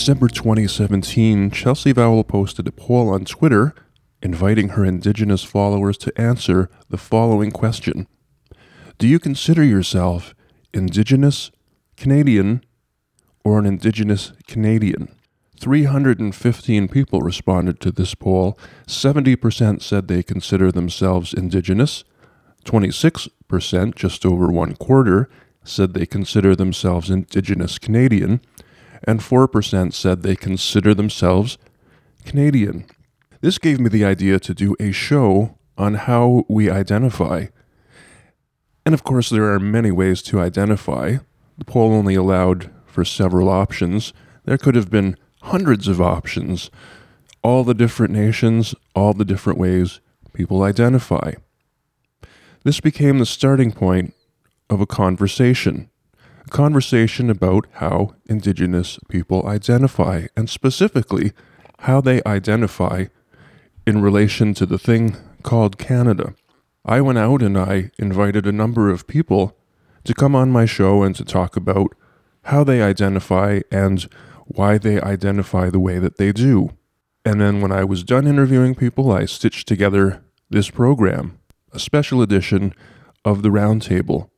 December 2017, Chelsea Vowell posted a poll on Twitter inviting her Indigenous followers to answer the following question. Do you consider yourself Indigenous, Canadian, or an Indigenous Canadian? 315 people responded to this poll. 70% said they consider themselves Indigenous. 26%, just over one quarter, said they consider themselves Indigenous Canadian. And 4% said they consider themselves Canadian. This gave me the idea to do a show on how we identify. And of course, there are many ways to identify. The poll only allowed for several options. There could have been hundreds of options. All the different nations, all the different ways people identify. This became the starting point of a conversation about how Indigenous people identify, and specifically how they identify in relation to the thing called Canada. I went out and I invited a number of people to come on my show and to talk about how they identify and why they identify the way that they do. And then when I was done interviewing people, I stitched together this program, a special edition of the Roundtable.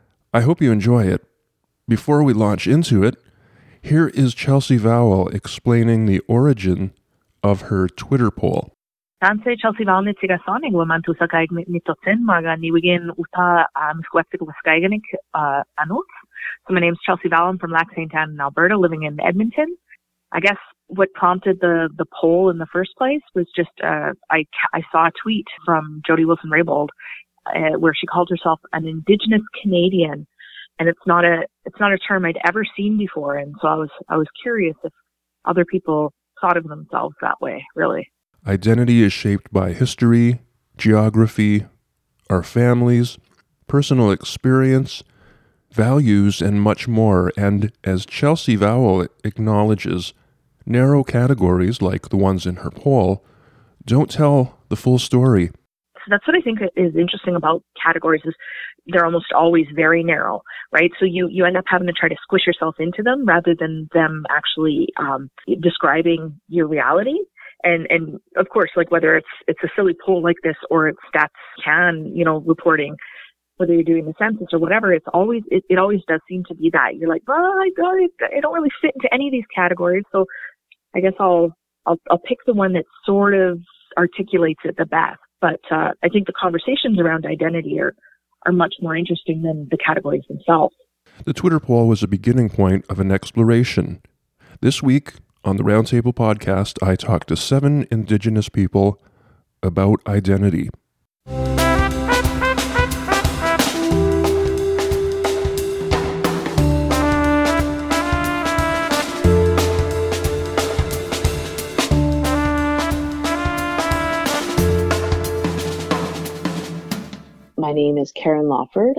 I hope you enjoy it. Before we launch into it, here is Chelsea Vowell explaining the origin of her Twitter poll. Tanse Chelsea Vowell nitigasoning woman to sakaig nitotin marga niwigin uta squeptic waskaiganik anut. So my name's Chelsea Vowell. I'm from Lac St. Anne in Alberta, living in Edmonton. I guess what prompted the poll in the first place was just I saw a tweet from Jody Wilson-Raybould where she called herself an Indigenous Canadian, and it's not a term I'd ever seen before, and so I was curious if other people thought of themselves that way. Really, identity is shaped by history, geography, our families, personal experience, values, and much more. And as Chelsea Vowell acknowledges, narrow categories like the ones in her poll don't tell the full story. So that's what I think is interesting about categories is they're almost always very narrow, right? So you end up having to try to squish yourself into them rather than them actually describing your reality. And of course, like whether it's a silly poll like this or it's Stats Can, reporting, whether you're doing the census or whatever, it always does seem to be that. You're like, I don't really fit into any of these categories. So I guess I'll pick the one that sort of articulates it the best. But I think the conversations around identity are much more interesting than the categories themselves. The Twitter poll was a beginning point of an exploration. This week on the Roundtable podcast, I talked to 7 Indigenous people about identity. My name is Karen Lawford.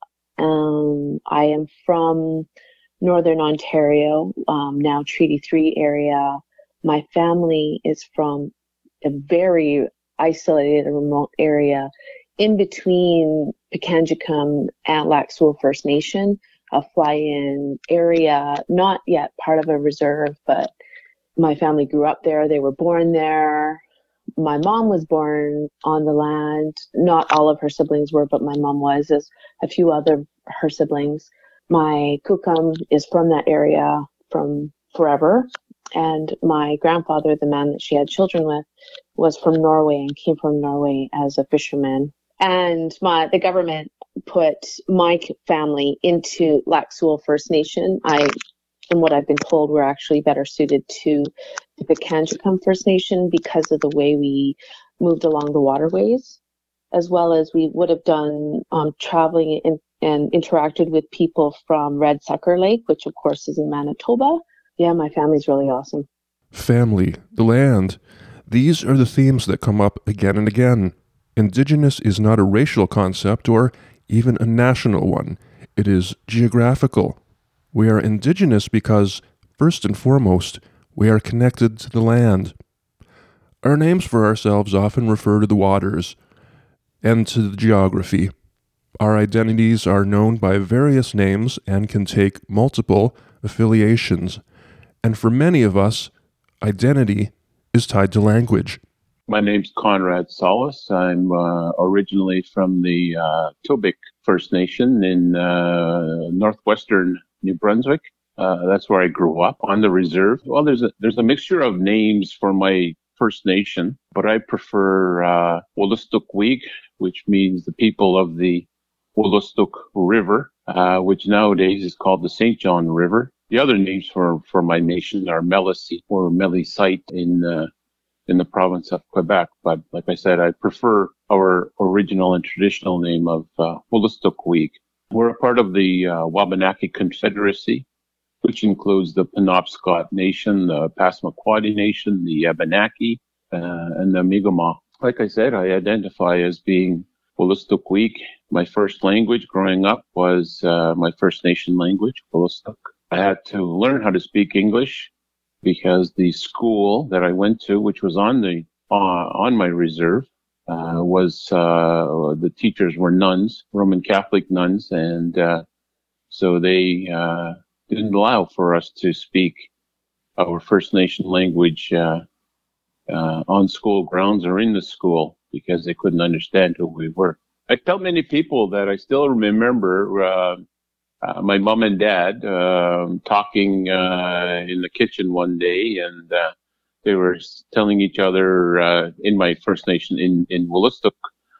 I am from Northern Ontario, now Treaty 3 area. My family is from a very isolated and remote area in between Pikangikum and Lac Seul First Nation, a fly-in area, not yet part of a reserve, but my family grew up there. They were born there. My mom was born on the land. Not all of her siblings were, but my mom was, as a few other her siblings. My kukum is from that area from forever. And my grandfather, the man that she had children with, was from Norway and came from Norway as a fisherman. And the government put my family into Lac Seul First Nation. From what I've been told, we're actually better suited to the Pikangikum First Nation because of the way we moved along the waterways, as well as we would have done traveling and interacted with people from Red Sucker Lake, which of course is in Manitoba. Yeah, my family's really awesome. Family, the land. These are the themes that come up again and again. Indigenous is not a racial concept or even a national one. It is geographical. We are Indigenous because, first and foremost, we are connected to the land. Our names for ourselves often refer to the waters and to the geography. Our identities are known by various names and can take multiple affiliations. And for many of us, identity is tied to language. My name's Conrad Solis. I'm originally from the Tobique First Nation in northwestern New Brunswick. That's where I grew up on the reserve. Well, there's a mixture of names for my First Nation, but I prefer Wolastoqiyik, which means the people of the Wolastoq River, which nowadays is called the St. John River. The other names for my nation are Melisite or Melisite in the province of Quebec. But like I said, I prefer our original and traditional name of Wolastoqiyik. We're a part of the Wabanaki Confederacy, which includes the Penobscot Nation, the Passamaquoddy Nation, the Abenaki, and the Mi'kmaq. Like I said, I identify as being Wolastoqiyik. My first language growing up was my First Nation language, Wolastoq. I had to learn how to speak English because the school that I went to, which was on my reserve, was the teachers were nuns, Roman Catholic nuns, and so they didn't allow for us to speak our First Nation language on school grounds or in the school because they couldn't understand who we were. I tell many people that I still remember my mom and dad talking in the kitchen one day, and they were telling each other in my First Nation in Wolastoq,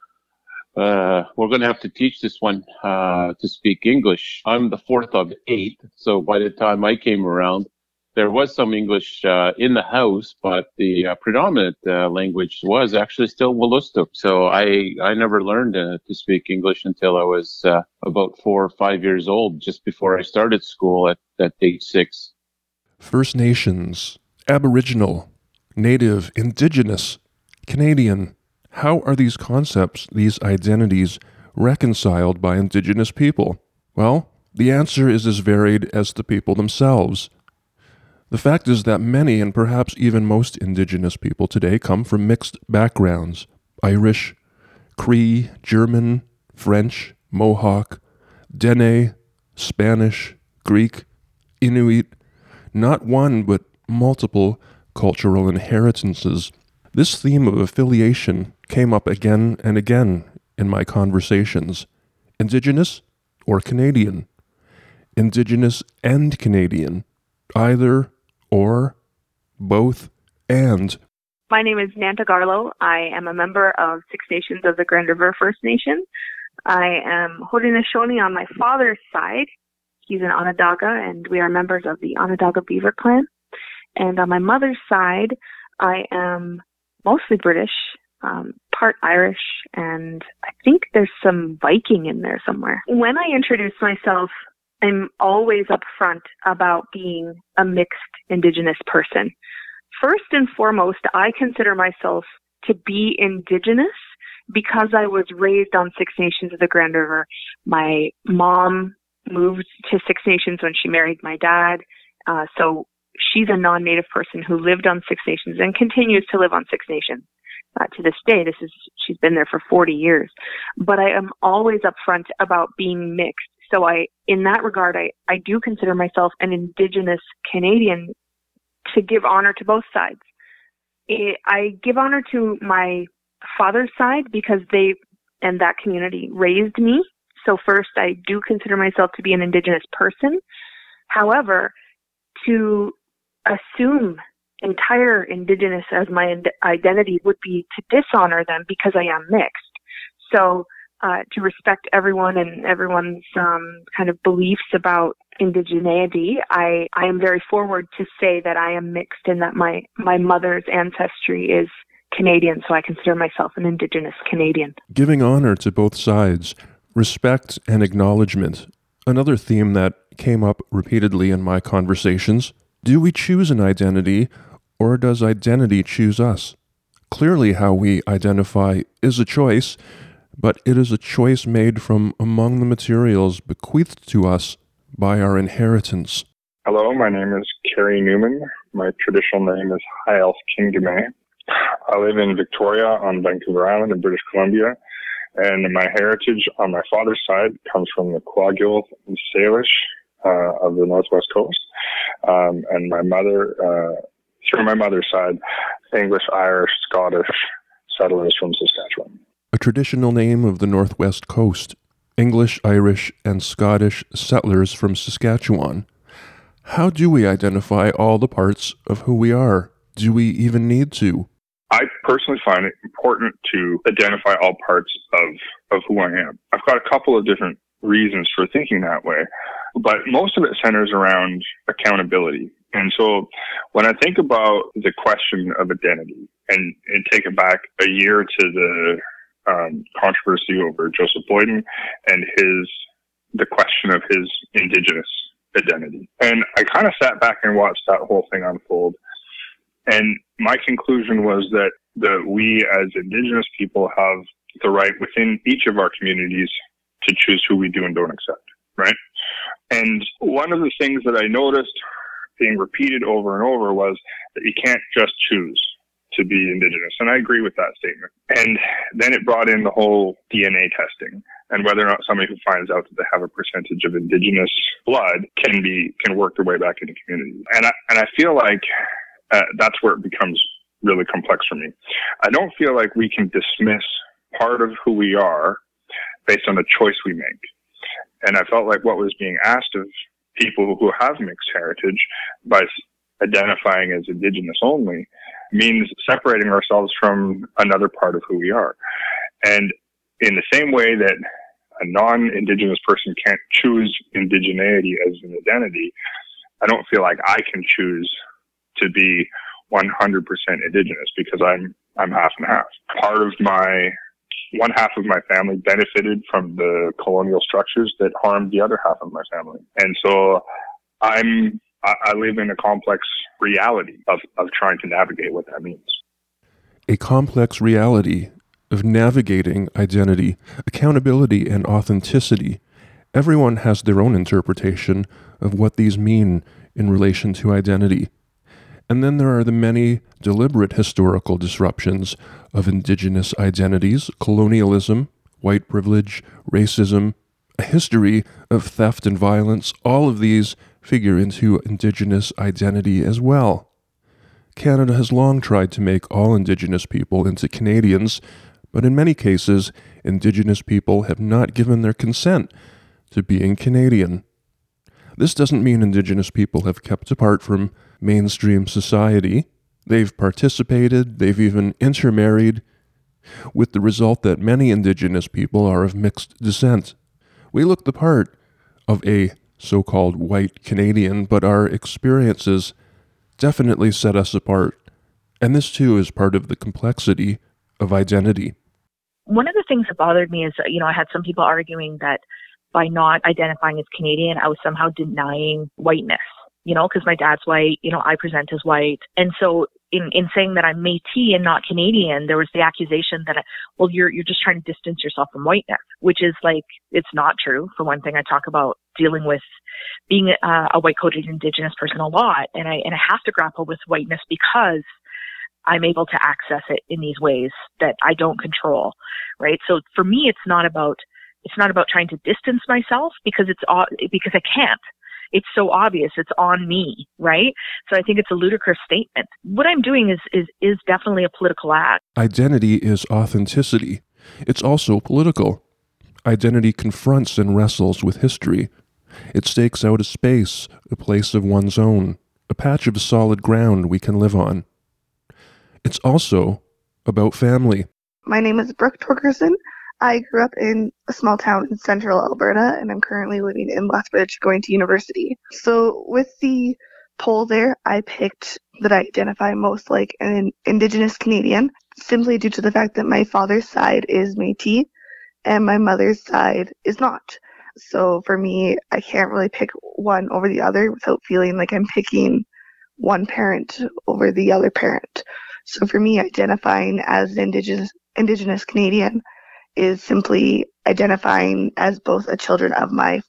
we're going to have to teach this one to speak English. I'm the fourth of 8, so by the time I came around, there was some English in the house, but the predominant language was actually still Wolastoq. So I never learned to speak English until I was about 4 or 5 years old, just before I started school at age 6. First Nations, Aboriginal, Native, Indigenous, Canadian. How are these concepts, these identities, reconciled by Indigenous people? Well, the answer is as varied as the people themselves. The fact is that many, and perhaps even most Indigenous people today, come from mixed backgrounds: Irish, Cree, German, French, Mohawk, Dene, Spanish, Greek, Inuit, not one but multiple cultural inheritances. This theme of affiliation came up again and again in my conversations. Indigenous or Canadian? Indigenous and Canadian? Either or, both, and. My name is Nanta Garlow. I am a member of Six Nations of the Grand River First Nation. I am Haudenosaunee on my father's side. He's an Onondaga, and we are members of the Onondaga Beaver Clan. And on my mother's side, I am mostly British, part Irish, and I think there's some Viking in there somewhere. When I introduce myself, I'm always upfront about being a mixed Indigenous person. First and foremost, I consider myself to be Indigenous because I was raised on Six Nations of the Grand River. My mom moved to Six Nations when she married my dad, so she's a non-Native person who lived on Six Nations and continues to live on Six Nations. To this day, she's been there for 40 years. But I am always upfront about being mixed. So in that regard, I do consider myself an Indigenous Canadian to give honor to both sides. I give honor to my father's side because they and that community raised me. So first, I do consider myself to be an Indigenous person. However, to assume entire Indigenous as my identity would be to dishonor them because I am mixed. So to respect everyone and everyone's kind of beliefs about indigeneity, I am very forward to say that I am mixed and that my mother's ancestry is Canadian, so I consider myself an Indigenous Canadian. Giving honor to both sides, respect and acknowledgement. Another theme that came up repeatedly in my conversations. Do we choose an identity, or does identity choose us? Clearly, how we identify is a choice, but it is a choice made from among the materials bequeathed to us by our inheritance. Hello, my name is Kerry Newman. My traditional name is High Elf Kingdome. I live in Victoria on Vancouver Island in British Columbia, and my heritage on my father's side comes from the Kwakiutl and Salish of the Northwest Coast. And my mother, through my mother's side, English, Irish, Scottish settlers from Saskatchewan. A traditional name of the Northwest Coast, English, Irish, and Scottish settlers from Saskatchewan. How do we identify all the parts of who we are? Do we even need to? I personally find it important to identify all parts of who I am. I've got a couple of different reasons for thinking that way, but most of it centers around accountability. And so when I think about the question of identity and take it back a year to the controversy over Joseph Boyden and the question of his Indigenous identity. And I kind of sat back and watched that whole thing unfold. And my conclusion was that we as Indigenous people have the right within each of our communities to choose who we do and don't accept, right? And one of the things that I noticed being repeated over and over was that you can't just choose to be Indigenous. And I agree with that statement. And then it brought in the whole DNA testing and whether or not somebody who finds out that they have a percentage of Indigenous blood can work their way back into community. And I feel like that's where it becomes really complex for me. I don't feel like we can dismiss part of who we are based on the choice we make. And I felt like what was being asked of people who have mixed heritage by identifying as Indigenous only means separating ourselves from another part of who we are. And in the same way that a non-Indigenous person can't choose indigeneity as an identity, I don't feel like I can choose to be 100% Indigenous because I'm half and half. One half of my family benefited from the colonial structures that harmed the other half of my family. And so I live in a complex reality of trying to navigate what that means. A complex reality of navigating identity, accountability, and authenticity. Everyone has their own interpretation of what these mean in relation to identity. And then there are the many deliberate historical disruptions of Indigenous identities, colonialism, white privilege, racism, a history of theft and violence. All of these figure into Indigenous identity as well. Canada has long tried to make all Indigenous people into Canadians, but in many cases, Indigenous people have not given their consent to being Canadian. This doesn't mean Indigenous people have kept apart from mainstream society. They've participated, they've even intermarried, with the result that many Indigenous people are of mixed descent. We look the part of a so-called white Canadian, but our experiences definitely set us apart. And this too is part of the complexity of identity. One of the things that bothered me is, I had some people arguing that by not identifying as Canadian, I was somehow denying whiteness, because my dad's white, I present as white. And so in saying that I'm Métis and not Canadian, there was the accusation that, you're just trying to distance yourself from whiteness, which is like, it's not true. For one thing, I talk about dealing with being a white-coded Indigenous person a lot. And I have to grapple with whiteness because I'm able to access it in these ways that I don't control, right? So for me, it's not about trying to distance myself because I can't. It's so obvious. It's on me, right? So I think it's a ludicrous statement. What I'm doing is definitely a political act. Identity is authenticity. It's also political. Identity confronts and wrestles with history. It stakes out a space, a place of one's own, a patch of solid ground we can live on. It's also about family. My name is Brooke Torgerson. I grew up in a small town in central Alberta, and I'm currently living in Lethbridge going to university. So with the poll there, I picked that I identify most like an Indigenous Canadian, simply due to the fact that my father's side is Métis and my mother's side is not. So for me, I can't really pick one over the other without feeling like I'm picking one parent over the other parent. So for me, identifying as an Indigenous Canadian is simply identifying as both a child of my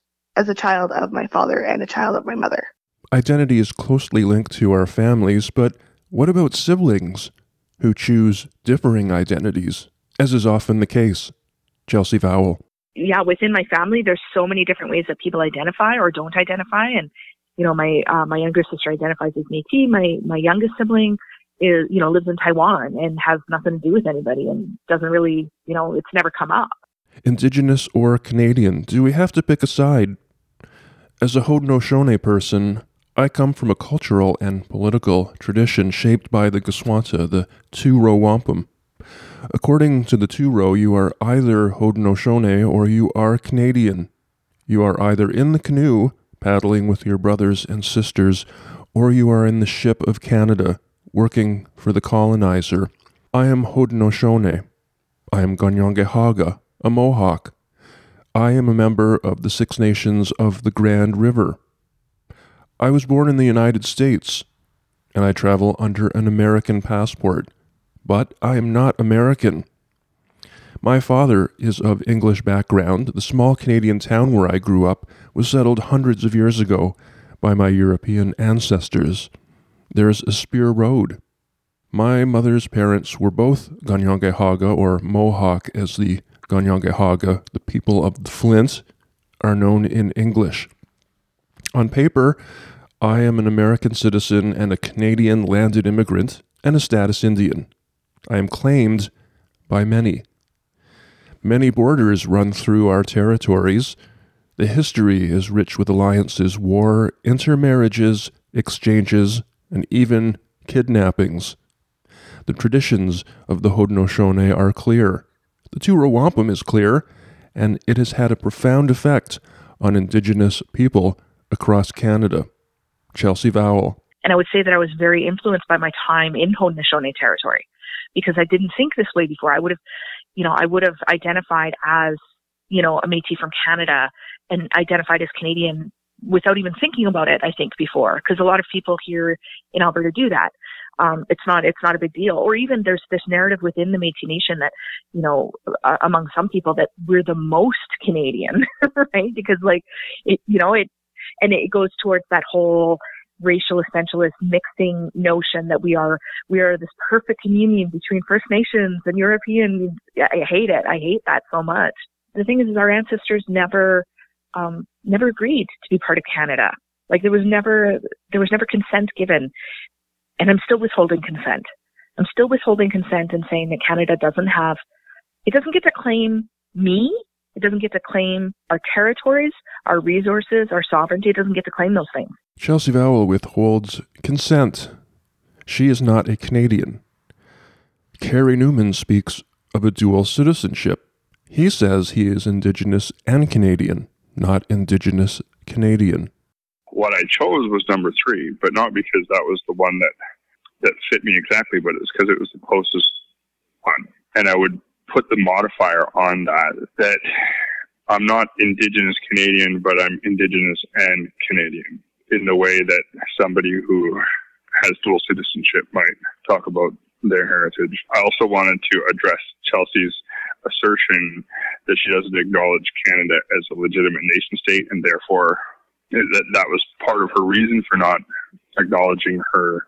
father and a child of my mother. Identity is closely linked to our families, but what about siblings who choose differing identities, as is often the case? Chelsea Vowell. within my family, there's so many different ways that people identify or don't identify. And, my younger sister identifies as Métis. My youngest sibling is, lives in Taiwan and has nothing to do with anybody and doesn't really, it's never come up. Indigenous or Canadian? Do we have to pick a side? As a Haudenosaunee person, I come from a cultural and political tradition shaped by the Goswanta, the two-row wampum. According to the two-row, you are either Haudenosaunee or you are Canadian. You are either in the canoe, paddling with your brothers and sisters, or you are in the ship of Canada, working for the colonizer. I am Haudenosaunee. I am Kanien'kehá:ka, a Mohawk. I am a member of the Six Nations of the Grand River. I was born in the United States, and I travel under an American passport, but I am not American. My father is of English background. The small Canadian town where I grew up was settled hundreds of years ago by my European ancestors. There's a Spear Road. My mother's parents were both Kanien'kehá:ka, or Mohawk, as the Kanien'kehá:ka, the people of the Flint, are known in English. On paper, I am an American citizen and a Canadian landed immigrant and a status Indian. I am claimed by many. Many borders run through our territories. The history is rich with alliances, war, intermarriages, exchanges, and even kidnappings. The traditions of the Haudenosaunee are clear. The two-row wampum is clear, and it has had a profound effect on Indigenous people across Canada. Chelsea Vowell. And I would say that I was very influenced by my time in Haudenosaunee territory, because I didn't think this way before. I would have identified as, a Métis from Canada and identified as Canadian without even thinking about it, I think, before, because a lot of people here in Alberta do that. It's not a big deal. Or even there's this narrative within the Métis Nation that, among some people, that we're the most Canadian, right? Because it goes towards that whole racial essentialist mixing notion that we are this perfect communion between First Nations and Europeans. I hate it. I hate that so much. The thing is our ancestors never agreed to be part of Canada. Like there was never consent given. And I'm still withholding consent. I'm still withholding consent and saying that Canada doesn't get to claim me. It doesn't get to claim our territories, our resources, our sovereignty. It doesn't get to claim those things. Chelsea Vowell withholds consent. She is not a Canadian. Carey Newman speaks of a dual citizenship. He says he is Indigenous and Canadian, not Indigenous Canadian. What I chose was number 3, but not because that was the one that fit me exactly, but it's because it was the closest one. And I would put the modifier on that I'm not Indigenous Canadian, but I'm Indigenous and Canadian, in the way that somebody who has dual citizenship might talk about their heritage. I also wanted to address Chelsea's assertion that she doesn't acknowledge Canada as a legitimate nation state, and therefore that was part of her reason for not acknowledging her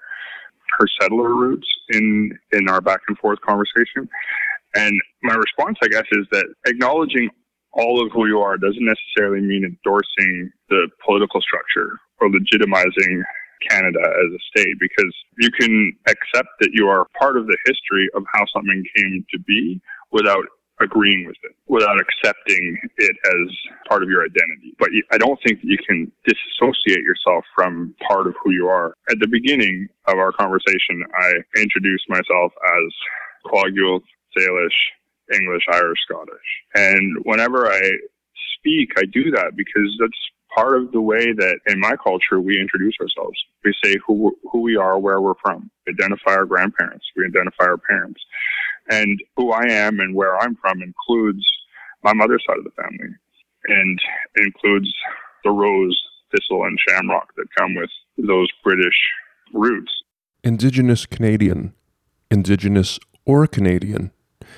settler roots in our back and forth conversation. And my response, I guess, is that acknowledging all of who you are doesn't necessarily mean endorsing the political structure or legitimizing Canada as a state, because you can accept that you are part of the history of how something came to be without agreeing with it, without accepting it as part of your identity. But I don't think that you can disassociate yourself from part of who you are. At the beginning of our conversation, I introduced myself as Kwagule, Salish, English, Irish, Scottish. And whenever I speak, I do that because that's part of the way that in my culture we introduce ourselves. We say who we are, where we're from. We identify our grandparents. We identify our parents. And who I am and where I'm from includes my mother's side of the family, and includes the rose, thistle, and shamrock that come with those British roots. Indigenous Canadian, Indigenous or Canadian.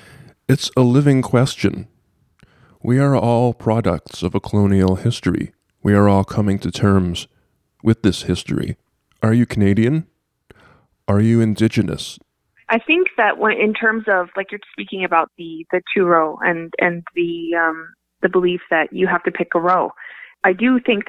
It's a living question. We are all products of a colonial history. We are all coming to terms with this history. Are you Canadian? Are you Indigenous? I think that when, in terms of, like you're speaking about the two-row and the the belief that you have to pick a row. I do think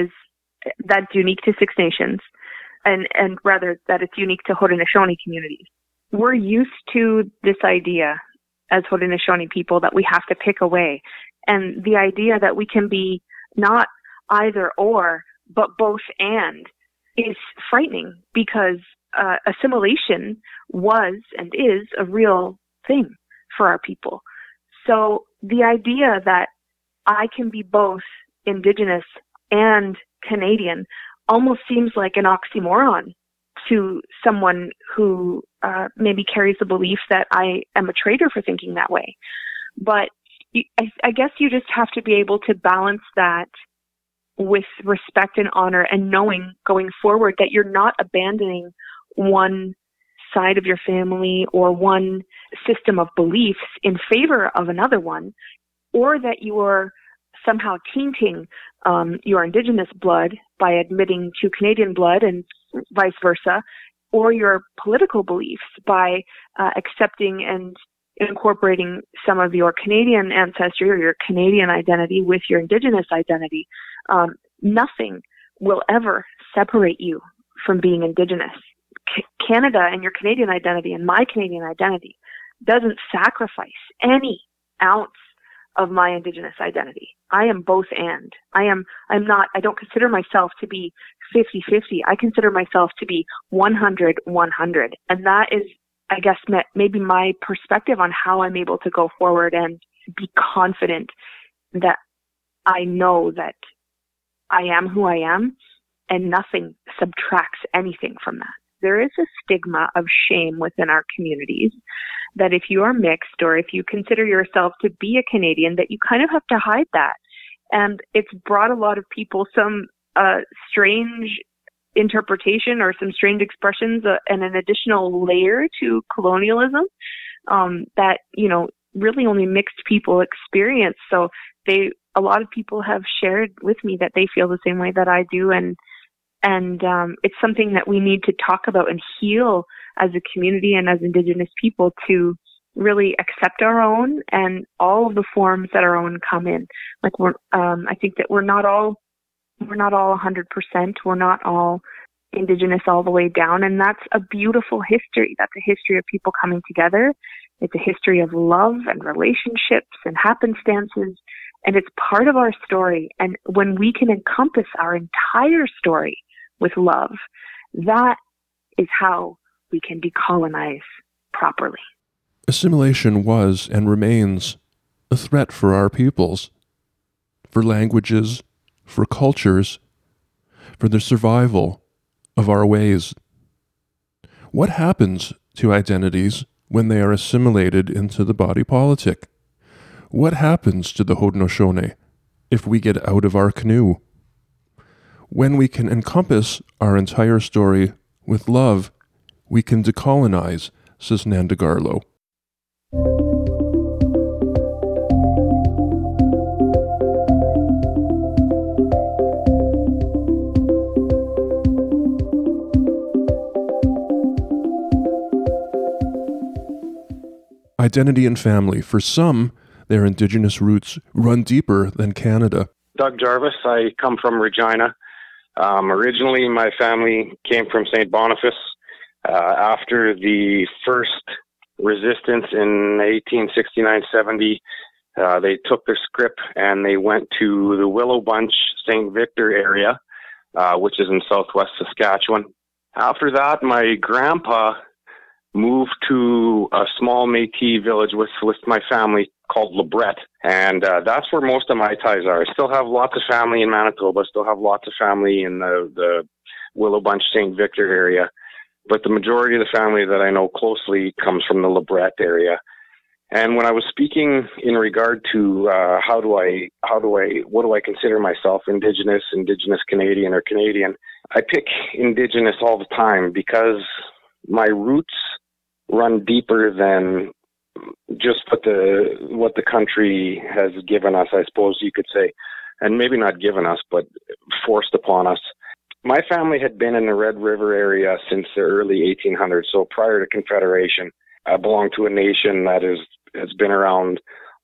that's unique to Six Nations, and rather that it's unique to Haudenosaunee communities. We're used to this idea as Haudenosaunee people that we have to pick a way, and the idea that we can be not either or, but both and, is frightening, because assimilation was and is a real thing for our people. So the idea that I can be both Indigenous and Canadian almost seems like an oxymoron to someone who maybe carries the belief that I am a traitor for thinking that way. But I guess you just have to be able to balance that with respect and honor, and knowing going forward that you're not abandoning one side of your family or one system of beliefs in favor of another one, or that you are somehow tainting your Indigenous blood by admitting to Canadian blood and vice versa, or your political beliefs by accepting and incorporating some of your Canadian ancestry or your Canadian identity with your Indigenous identity. Nothing will ever separate you from being Indigenous. Canada and your Canadian identity and my Canadian identity doesn't sacrifice any ounce of my Indigenous identity. I am both and. I don't consider myself to be 50-50. I consider myself to be 100-100. And that is, I guess, maybe my perspective on how I'm able to go forward and be confident that I know that I am who I am, and nothing subtracts anything from that. There is a stigma of shame within our communities that if you are mixed, or if you consider yourself to be a Canadian, that you kind of have to hide that. And it's brought a lot of people some strange interpretation or some strange expressions and an additional layer to colonialism that, really only mixed people experience. So a lot of people have shared with me that they feel the same way that I do, and it's something that we need to talk about and heal as a community and as Indigenous people, to really accept our own and all of the forms that our own come in. Like I think that we're not all 100%. We're not all Indigenous all the way down, and that's a beautiful history. That's a history of people coming together. It's a history of love and relationships and happenstances, and it's part of our story. And when we can encompass our entire story with love, that is how we can decolonize properly. Assimilation was and remains a threat for our peoples, for languages, for cultures, for the survival of our ways. What happens to identities when they are assimilated into the body politic? What happens to the Haudenosaunee if we get out of our canoe? When we can encompass our entire story with love, we can decolonize, says Nanda Garlow. Identity and family. For some, their Indigenous roots run deeper than Canada. Doug Jarvis. I come from Regina. Originally, my family came from St. Boniface. After the first resistance in 1869-70, they took their scrip and they went to the Willow Bunch, St. Victor area, which is in southwest Saskatchewan. After that, my grandpa moved to a small Métis village with my family called Lebret, and that's where most of my ties are. I still have lots of family in Manitoba, still have lots of family in the Willow Bunch, St. Victor area, but the majority of the family that I know closely comes from the Lebret area. And when I was speaking in regard to what do I consider myself, Indigenous Canadian, or Canadian, I pick Indigenous all the time because my roots run deeper than just what the country has given us, I suppose you could say, and maybe not given us, but forced upon us. My family had been in the Red River area since the early 1800s, so prior to Confederation. I belong to a nation that has been around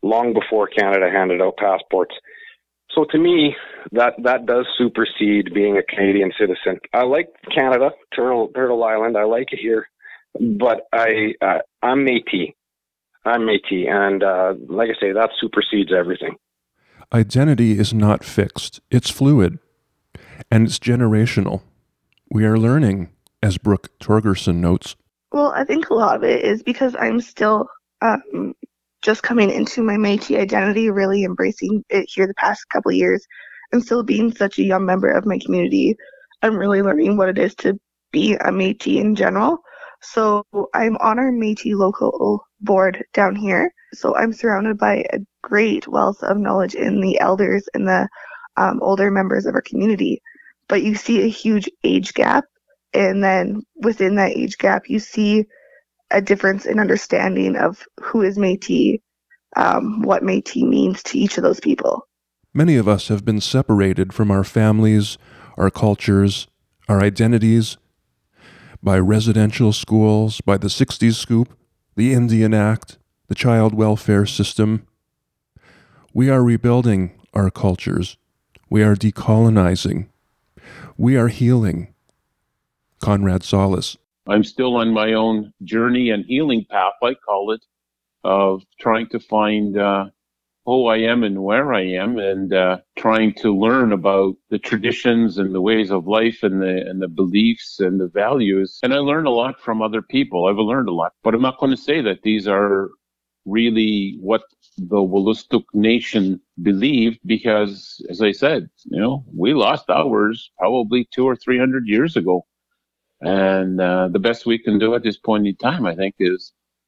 long before Canada handed out passports. So to me, that does supersede being a Canadian citizen. I like Canada, Turtle Island. I like it here, but I'm Métis. I'm Métis, and like I say, that supersedes everything. Identity is not fixed. It's fluid, and it's generational. We are learning, as Brooke Torgerson notes. Well, I think a lot of it is because I'm still just coming into my Métis identity, really embracing it here the past couple of years, and still being such a young member of my community. I'm really learning what it is to be a Métis in general. So I'm on our Métis local board down here. So I'm surrounded by a great wealth of knowledge in the elders and the older members of our community. But you see a huge age gap. And then within that age gap, you see a difference in understanding of who is Métis, what Métis means to each of those people. Many of us have been separated from our families, our cultures, our identities, by residential schools, by the 60s scoop, the Indian Act, the child welfare system. We are rebuilding our cultures. We are decolonizing. We are healing. Conrad Solis. I'm still on my own journey and healing path, I call it, of trying to find who I am and where I am, and trying to learn about the traditions and the ways of life and the beliefs and the values. And I learn a lot from other people. I've learned a lot, but I'm not going to say that these are really what the Wolastoq Nation believed, because, as I said, we lost ours probably 200 or 300 years ago. And the best we can do at this point in time, I think, is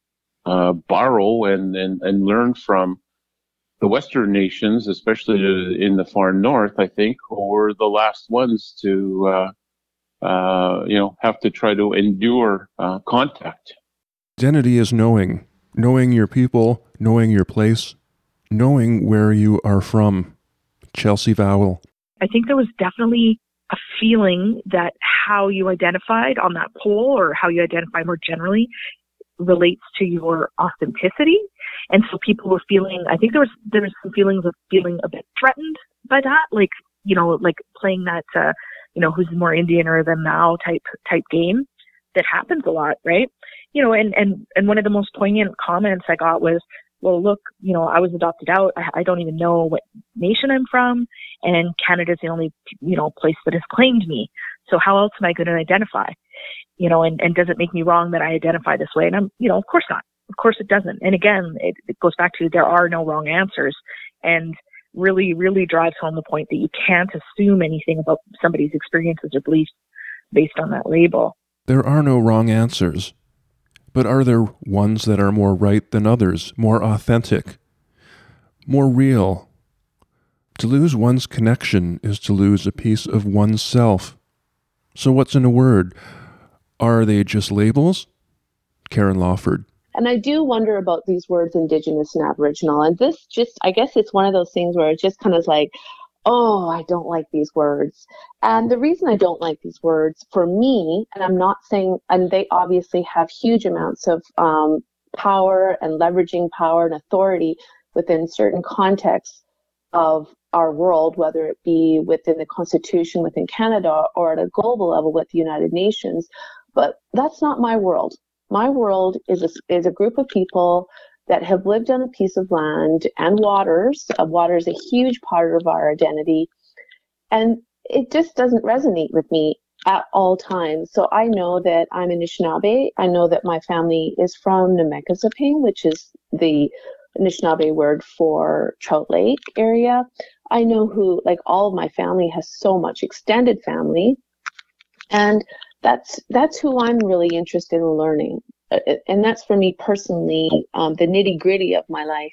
borrow and learn from the Western nations, especially in the far north, I think, who were the last ones to, have to try to endure contact. Identity is knowing your people, knowing your place, knowing where you are from. Chelsea Vowell. I think there was definitely a feeling that how you identified on that poll, or how you identify more generally, relates to your authenticity. And so people were feeling, I think there was some feelings of feeling a bit threatened by that, like playing that, who's more Indianer than thou type game that happens a lot, right? And one of the most poignant comments I got was, well, look, I was adopted out. I don't even know what nation I'm from, and Canada's the only, place that has claimed me. So how else am I going to identify? And does it make me wrong that I identify this way? And I'm, of course not. Of course it doesn't. And again, it goes back to there are no wrong answers, and really, really drives home the point that you can't assume anything about somebody's experiences or beliefs based on that label. There are no wrong answers. But are there ones that are more right than others, more authentic, more real? To lose one's connection is to lose a piece of oneself. So what's in a word? Are they just labels? Karen Lawford. And I do wonder about these words, Indigenous and Aboriginal. And this I guess it's one of those things where it just kind of like, oh, I don't like these words. And the reason I don't like these words, for me, and I'm not saying, and they obviously have huge amounts of power and leveraging power and authority within certain contexts of our world, whether it be within the Constitution within Canada or at a global level with the United Nations. But that's not my world. My world is a group of people that have lived on a piece of land and waters. Water is a huge part of our identity. And it just doesn't resonate with me at all times. So I know that I'm Anishinaabe. I know that my family is from Nemekazeping, which is the Anishinaabe word for Trout Lake area. I know all of my family has so much extended family. And that's who I'm really interested in learning. And that's for me personally, the nitty gritty of my life.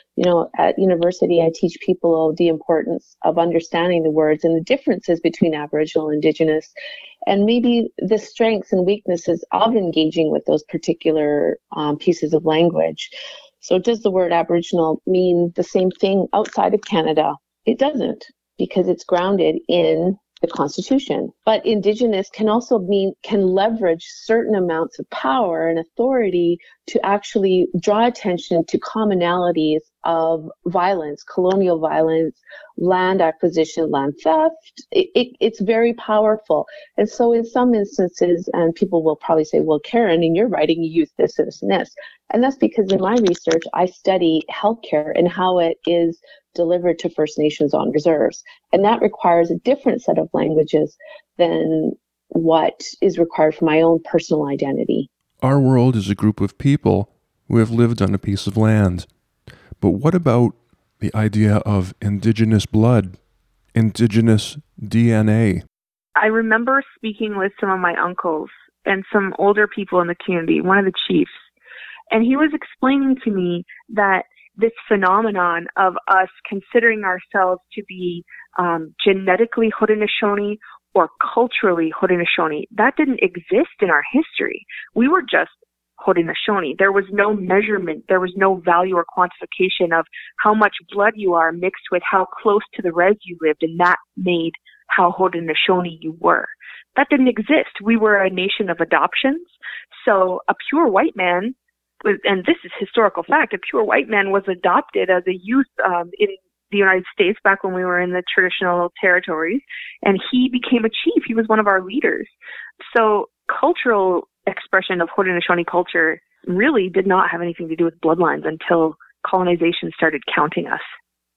At university, I teach people the importance of understanding the words and the differences between Aboriginal and Indigenous, and maybe the strengths and weaknesses of engaging with those particular pieces of language. So does the word Aboriginal mean the same thing outside of Canada? It doesn't, because it's grounded in the Constitution. But Indigenous can also can leverage certain amounts of power and authority to actually draw attention to commonalities of violence, colonial violence, land acquisition, land theft. It's very powerful. And so in some instances, and people will probably say, well, Karen, in your writing, you use this, this, and this. And that's because in my research, I study healthcare and how it is delivered to First Nations on reserves. And that requires a different set of languages than what is required for my own personal identity. Our world is a group of people who have lived on a piece of land. But what about the idea of indigenous blood, indigenous DNA? I remember speaking with some of my uncles and some older people in the community, one of the chiefs, and he was explaining to me that this phenomenon of us considering ourselves to be genetically Haudenosaunee or culturally Haudenosaunee, that didn't exist in our history. We were just Haudenosaunee. There was no measurement, there was no value or quantification of how much blood you are mixed with how close to the res you lived, and that made how Haudenosaunee you were. That didn't exist. We were a nation of adoptions. So a pure white man, and this is historical fact, a pure white man was adopted as a youth in the United States back when we were in the traditional territories, and he became a chief. He was one of our leaders. So cultural expression of Haudenosaunee culture really did not have anything to do with bloodlines until colonization started counting us.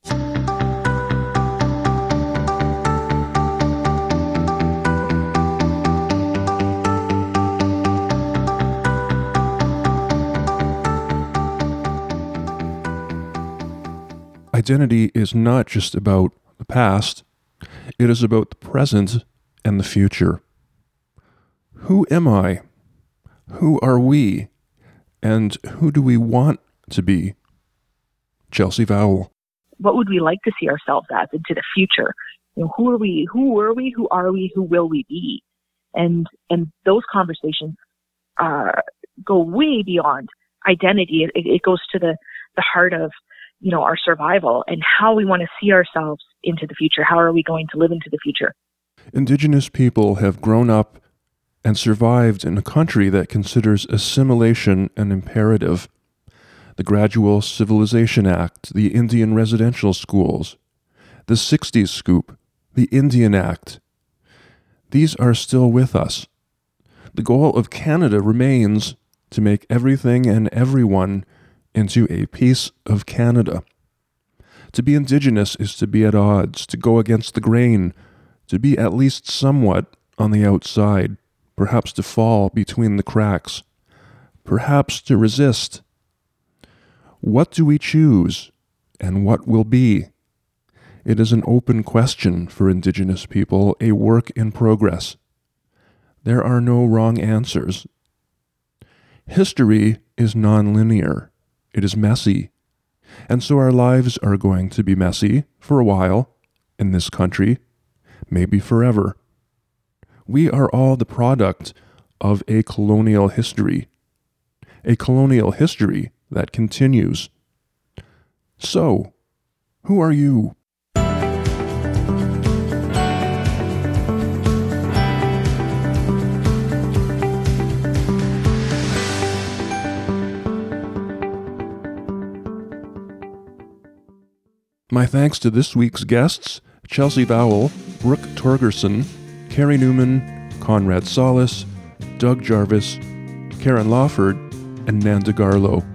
Identity is not just about the past, it is about the present and the future. Who am I? Who are we? And who do we want to be? Chelsea Vowell. What would we like to see ourselves as into the future? You know, who are we? Who were we? Who are we? Who will we be? And those conversations go way beyond identity. It goes to the heart of, you know, our survival and how we want to see ourselves into the future. How are we going to live into the future? Indigenous people have grown up and survived in a country that considers assimilation an imperative. The Gradual Civilization Act, the Indian Residential Schools, the 60s Scoop, the Indian Act. These are still with us. The goal of Canada remains to make everything and everyone into a piece of Canada. To be Indigenous is to be at odds, to go against the grain, to be at least somewhat on the outside, perhaps to fall between the cracks, perhaps to resist. What do we choose, and what will be? It is an open question for Indigenous people, a work in progress. There are no wrong answers. History is nonlinear. It is messy. And so our lives are going to be messy for a while in this country, maybe forever. We are all the product of a colonial history that continues. So, who are you? My thanks to this week's guests, Chelsea Vowell, Brooke Torgerson, Carrie Newman, Conrad Solis, Doug Jarvis, Karen Lawford, and Nanda Garlow.